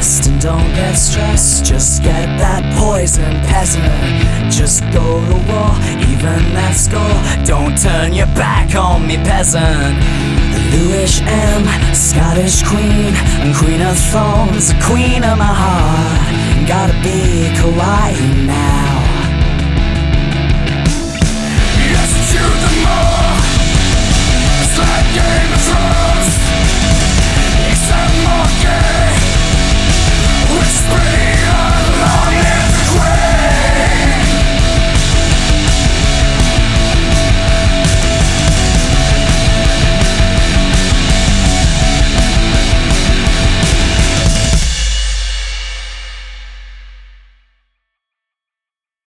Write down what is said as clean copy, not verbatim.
rest and don't get stressed. Just get that poison, peasant. Just go to war, even that score. Don't turn your back on me, peasant. Louis M, Scottish queen, and queen of thorns, the queen of my heart. Gotta be kawaii now.